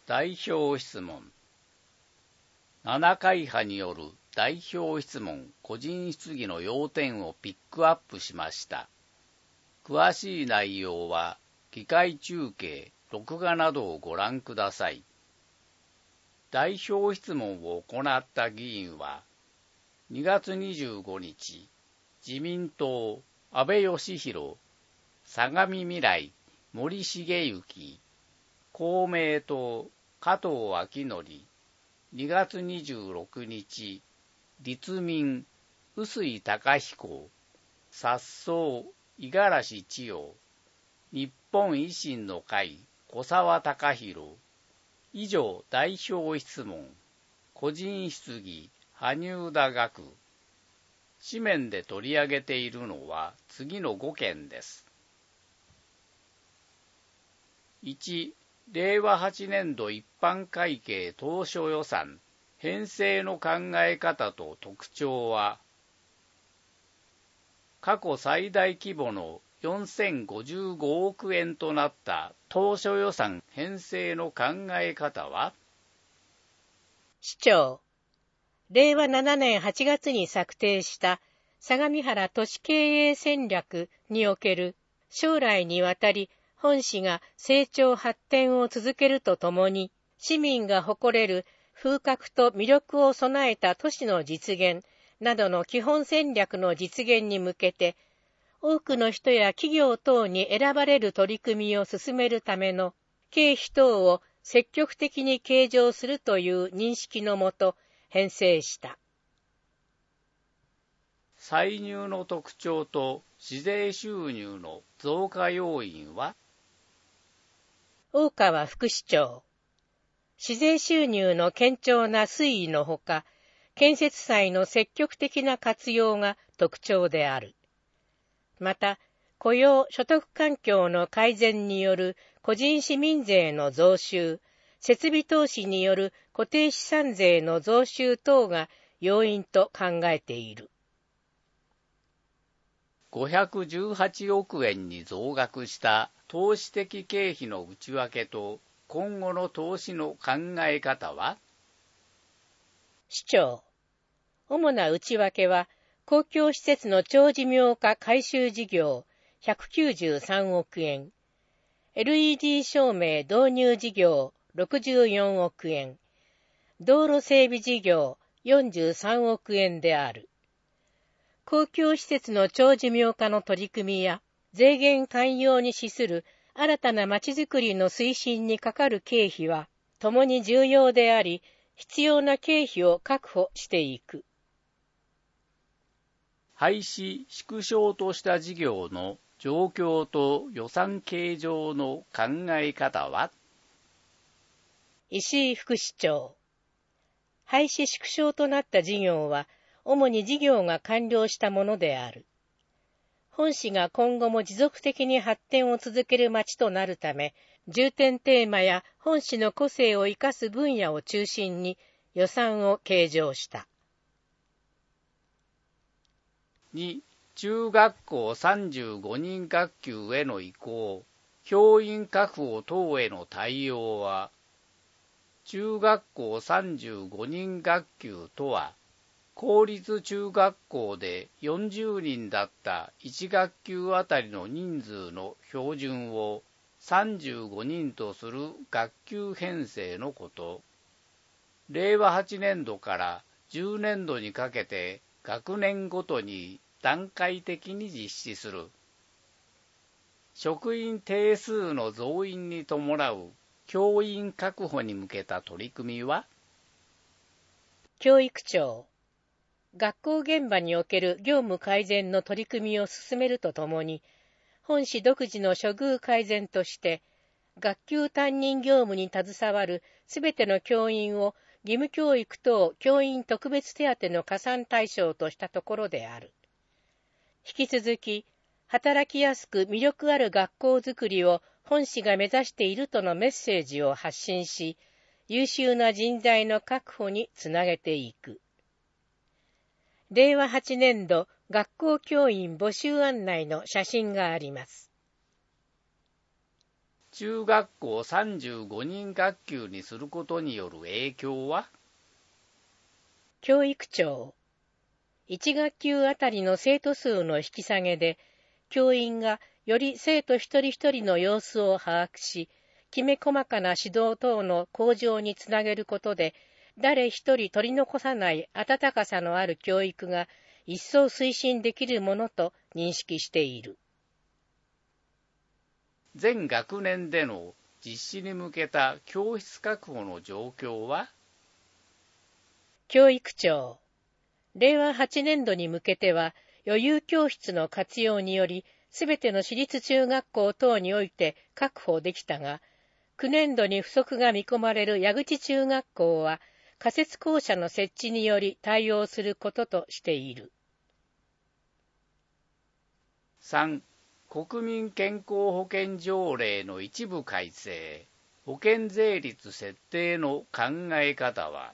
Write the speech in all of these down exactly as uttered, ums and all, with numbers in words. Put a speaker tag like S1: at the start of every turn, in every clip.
S1: 代表質問。なな会派による代表質問個人質疑の要点をピックアップしました。詳しい内容は議会中継、録画などをご覧ください。代表質問を行った議員は、にがつにじゅうごにち、自民党、安倍義弘、相模未来、森重幸、公明党、加藤昭則、にがつにじゅうろくにち、立民、臼井崇彦、札相、五十嵐千代、日本維新の会、小沢貴弘、以上代表質問、個人質疑、萩生田学。紙面で取り上げているのは次のごけんです。いち、れいわはちねんど一般会計当初予算編成の考え方と特徴は、過去最大規模のよんせんごじゅうごおくえんとなった当初予算編成の考え方は、
S2: 市長、れいわななねんはちがつに策定した相模原都市経営戦略における将来にわたり本市が成長発展を続けるとともに、市民が誇れる風格と魅力を備えた都市の実現などの基本戦略の実現に向けて、多くの人や企業等に選ばれる取り組みを進めるための経費等を積極的に計上するという認識のもと編成した。
S1: 歳入の特徴と市税収入の増加要因は、
S2: 大川副市長、市税収入の堅調な推移のほか、建設債の積極的な活用が特徴である。また、雇用・所得環境の改善による個人市民税の増収、設備投資による固定資産税の増収等が要因と考えている。
S1: ごひゃくじゅうはちおくえんに増額した投資的経費の内訳と今後の投資の考え方は、
S2: 市長、主な内訳は公共施設の長寿命化改修事業ひゃくきゅうじゅうさんおくえん、エルイーディー 照明導入事業ろくじゅうよんおくえん、道路整備事業よんじゅうさんおくえんである。公共施設の長寿命化の取り組みや税源寛容に資する新たなまちづくりの推進にかかる経費は共に重要であり、必要な経費を確保していく。
S1: 廃止・縮小とした事業の状況と予算計上の考え方は、
S2: 石井副市長、廃止縮小となった事業は主に事業が完了したものである。本市が今後も持続的に発展を続ける町となるため、重点テーマや本市の個性を生かす分野を中心に予算を計上した。
S1: に、中学校さんじゅうごにん学級への移行、教員確保等への対応は、中学校さんじゅうごにん学級とは、公立中学校でよんじゅうにんだったいち学級あたりの人数の標準をさんじゅうごにんとする学級編成のこと。れいわはちねんどからじゅうねんどにかけて学年ごとに段階的に実施する。職員定数の増員に伴う教員確保に向けた取り組みは、
S2: 教育庁、学校現場における業務改善の取り組みを進めるとともに、本市独自の処遇改善として、学級担任業務に携わるすべての教員を義務教育等教員特別手当の加算対象としたところである。引き続き、働きやすく魅力ある学校づくりを本市が目指しているとのメッセージを発信し、優秀な人材の確保につなげていく。れいわはちねんど学校教員募集案内の写真があります。
S1: 中学校さんじゅうごにん学級にすることによる影響は？
S2: 教育長。いち学級あたりの生徒数の引き下げで、教員がより生徒一人一人の様子を把握し、きめ細かな指導等の向上につなげることで、誰一人取り残さない温かさのある教育が一層推進できるものと認識している。
S1: 全学年での実施に向けた教室確保の状況は？
S2: 教育長。れいわはちねんどに向けては、余裕教室の活用により、すべての私立中学校等において確保できたが、きゅうねんどに不足が見込まれる矢口中学校は、仮設校舎の設置により対応することとしている。
S1: さん. 国民健康保険条例の一部改正、保険税率設定の考え方は？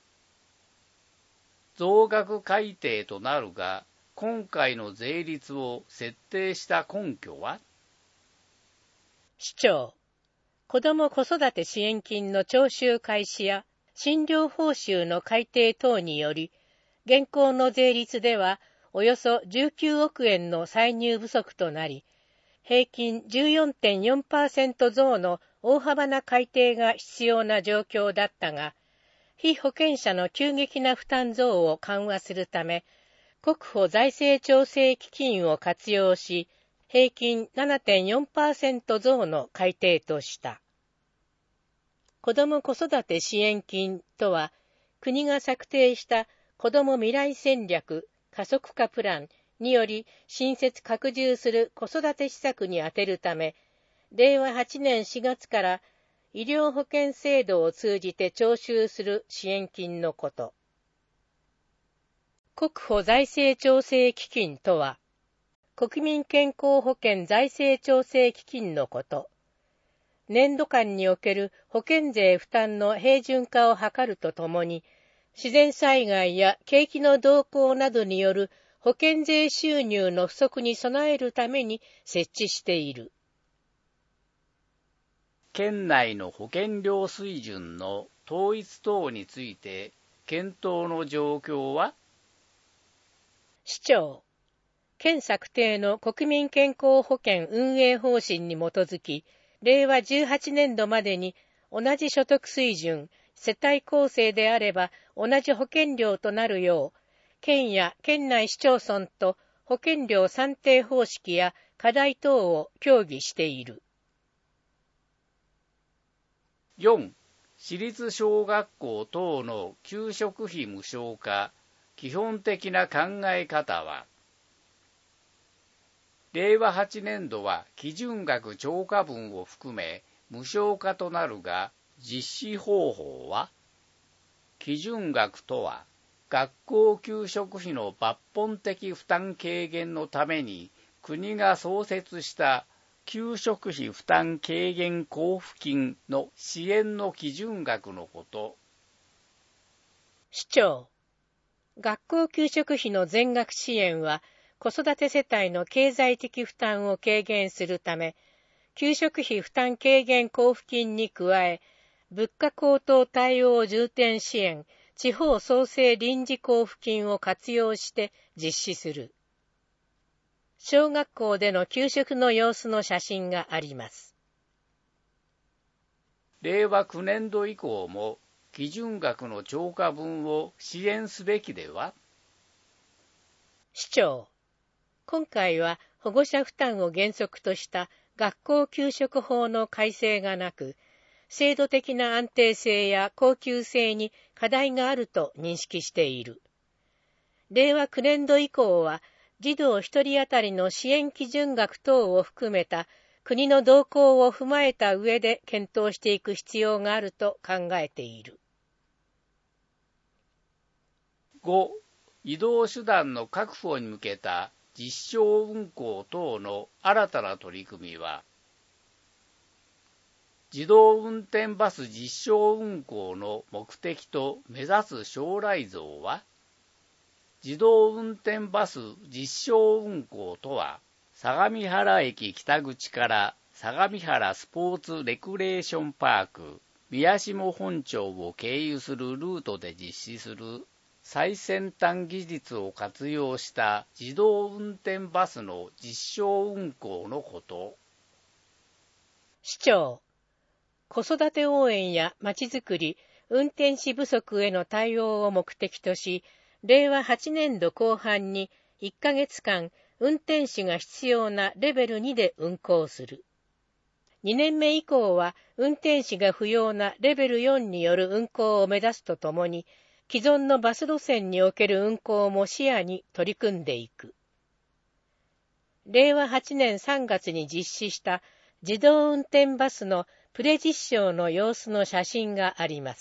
S1: 増額改定となるが、今回の税率を設定した根拠は？
S2: 市長。子ども子育て支援金の徴収開始や診療報酬の改定等により、現行の税率ではおよそじゅうきゅうおくえんの歳入不足となり、平均 じゅうよんてんよんパーセント 増の大幅な改定が必要な状況だったが、被保険者の急激な負担増を緩和するため、国保財政調整基金を活用し、平均 ななてんよんパーセント 増の改定とした。子ども子育て支援金とは、国が策定した子ども未来戦略加速化プランにより新設拡充する子育て施策に充てるため、れいわはちねんしがつから医療保険制度を通じて徴収する支援金のこと。国保財政調整基金とは、国民健康保険財政調整基金のこと。年度間における保険税負担の平準化を図るとともに、自然災害や景気の動向などによる保険税収入の不足に備えるために設置している。
S1: 県内の保険料水準の統一等について検討の状況は？
S2: 市長。県策定の国民健康保険運営方針に基づき、れいわじゅうはちねんどまでに同じ所得水準、世帯構成であれば同じ保険料となるよう、県や県内市町村と保険料算定方式や課題等を協議している。
S1: よん. 私立小学校等の給食費無償化、基本的な考え方は？れいわはちねんどは基準額超過分を含め無償化となるが、実施方法は？基準額とは、学校給食費の抜本的負担軽減のために国が創設した給食費負担軽減交付金の支援の基準額のこと。
S2: 市長。学校給食費の全額支援は、子育て世帯の経済的負担を軽減するため、給食費負担軽減交付金に加え、物価高騰対応重点支援、地方創生臨時交付金を活用して実施する。小学校での給食の様子の写真があります。
S1: れいわきゅうねんど以降も基準額の超過分を支援すべきでは？
S2: 市長。今回は保護者負担を原則とした学校給食法の改正がなく、制度的な安定性や恒久性に課題があると認識している。れいわきゅうねんど以降は、児童一人当たりの支援基準額等を含めた国の動向を踏まえた上で検討していく必要があると考えている。
S1: ご. 移動手段の確保に向けた実証運行等の新たな取り組みは？自動運転バス実証運行の目的と目指す将来像は？自動運転バス実証運行とは、相模原駅北口から相模原スポーツレクレーションパーク、宮下本町を経由するルートで実施する最先端技術を活用した自動運転バスの実証運行のこと。
S2: 市長、子育て応援やまちづくり、運転士不足への対応を目的とし、れいわはちねんどこう半にいっかげつかん運転士が必要なレベルにで運行する。にねんめ以降は運転士が不要なレベルよんによる運行を目指すとともに、既存のバス路線における運行も視野に取り組んでいく。れいわはちねんさんがつに実施した自動運転バスのプレ実証の様子の写真があります。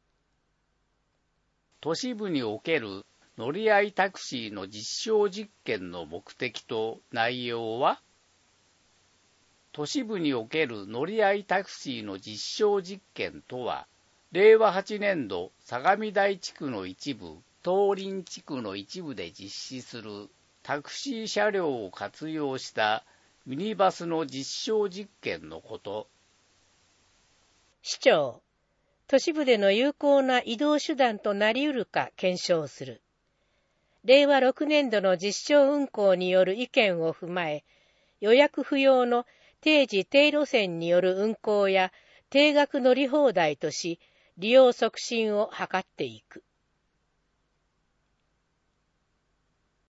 S1: 都市部における乗り合いタクシーの実証実験の目的と内容は、都市部における乗り合いタクシーの実証実験とは、れいわはちねんど相模台地区の一部、東林地区の一部で実施するタクシー車両を活用したミニバスの実証実験のこと。
S2: 市長、都市部での有効な移動手段となり得るか検証する。れいわろくねんどの実証運行による意見を踏まえ、予約不要の定時定路線による運行や定額乗り放題とし、利用促進を図っていく。